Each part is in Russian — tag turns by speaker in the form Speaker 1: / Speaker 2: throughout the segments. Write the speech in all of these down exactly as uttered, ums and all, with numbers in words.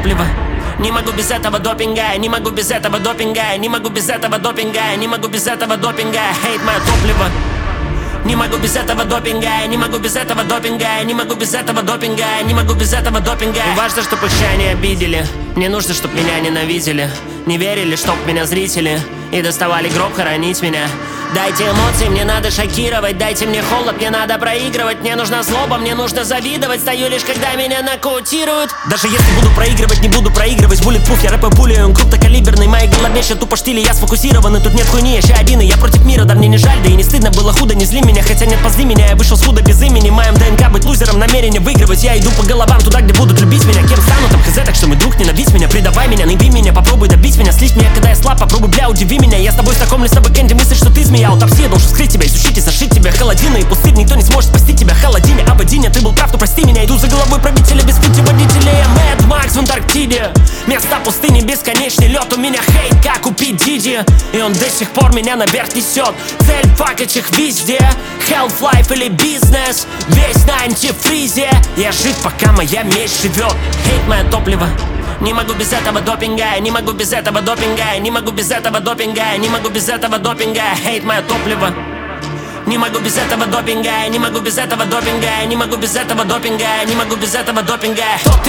Speaker 1: топливо. Не могу без этого допинга, не могу без этого допинга, не могу без этого допинга, не могу без этого допинга. Хейт мое топливо. Не могу без этого допинга, не могу без этого допинга, не могу без этого допинга, не могу без этого допинга. Не важно, чтоб их не обидели, мне нужно, чтоб меня ненавидели, не верили, чтоб меня зрители и доставали гроб хоронить меня. Дайте эмоции, мне надо шокировать, дайте мне холод, мне надо проигрывать. Мне нужна злоба, мне нужно завидовать, стою лишь когда меня нокаутируют. Даже если буду проигрывать, не буду проигрывать. Буллетпруф, я рэпаю пулей, он крупнокалиберный. В моей голове ща тупо штили, я сфокусирован. И тут нет хуйни, я ща один, и я против мира. Да мне не жаль, да и не стыдно, было худо, не зли меня. Хотя нет, позли меня, я вышел с худа без имени. Моим ДНК быть лузером, намерение выигрывать. Я иду по головам туда, где будут любить меня. Кем стану, там хз, так что мой друг, ненавидь меня. Предавай меня, наеби меня, попробуй добить меня. Слить меня, когда я слаб, попробуй, бля, удиви меня. Я с тобой знакомлюсь на бэкэнде, мыслишь, что ты змея. Аутопсия, должен скрыть тебя, изучить и зашить тебя. Холодина и пустырь, никто не сможет спасти тебя. Холодине, Абадине, ты был прав, то прости меня. Иду за головой правителя без путеводителя. Я Мэд Макс в Антарктиде. Места пустыни, бесконечный лед. У меня хейт, как у Пи Диди, и он до сих пор меня наверх несет. Цель факать их везде. Health, life или бизнес, весь на антифризе. Я жив, пока моя месть живет. Хейт мое топливо. Не могу без этого допинга, не могу без этого допинга, не могу без этого допинга, не могу без этого допинга. Хейт мое топливо. Не могу без этого допинга, не могу без этого допинга, не могу без этого допинга, не могу без этого допинга. Кто ты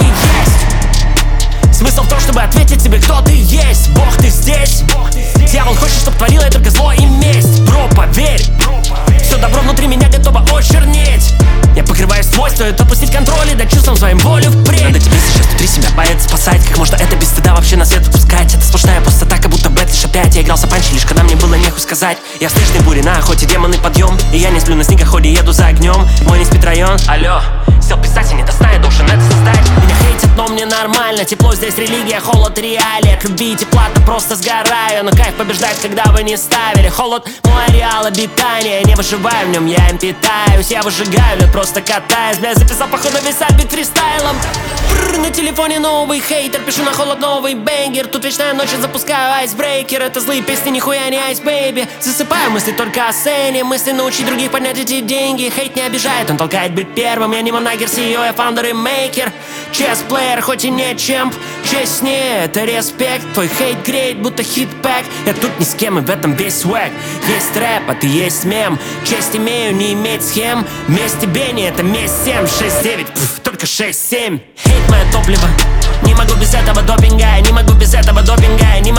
Speaker 1: есть? Смысл в том, чтобы ответить тебе, кто ты есть. Бог, ты здесь. Дьявол хочет, чтоб творил я только зло и месть. Бро, поверь, все добро внутри меня готово очернеть. Я покрываюсь свойства, стоит отпустить контроль и дать чувствам своим волю впредь. Надо тебе сейчас внутри себя поэт спасать. Как можно это без стыда вообще на свет выпускать? Это сплошная пустота, как будто бэт лишь опять. Я игрался панчи, лишь когда мне было нехуй сказать. Я в снежной буре на охоте, демоны подъем. И я не сплю на снегоходе, еду за огнем. Мой не спит район, алло. Сел писать, я не достану, должен это создать. Меня хейтят, но мне нормально. Тепло здесь религия, холод реалии. От любви и тепла-то просто сгораю. Но кайф побеждает, когда вы не ставили. Холод мой ареал обитания. Я не выживаю в нем, я им питаюсь. Я выжигаю лед, просто катаюсь. Бля, записал походу весь альбит фристайлом. Бррр, на телефоне новый хейтер. Пишу на холод новый бенгер. Тут вечная ночь, я запускаю айсбрейкер. Это злые песни, нихуя не айс, бэйби. Засыпаю мысли только о сцене. Мысли научить других поднять эти деньги. Хейт не обижает, он толкает быть первым. Я не манагер, си и о, я фаундер и мейкер. Чес-плеер, хоть и не чемп. Честнее, это респект. Твой хейт греет, будто хит-пэк. Я тут ни с кем, и в этом весь свэг. Есть рэп, а ты есть мем. Честь имею, не иметь схем. Месть тебе не, это месть семь. шесть девять, пф, только шесть семь. Хейт мое топливо. Не могу без этого допинга, не могу без этого допинга, не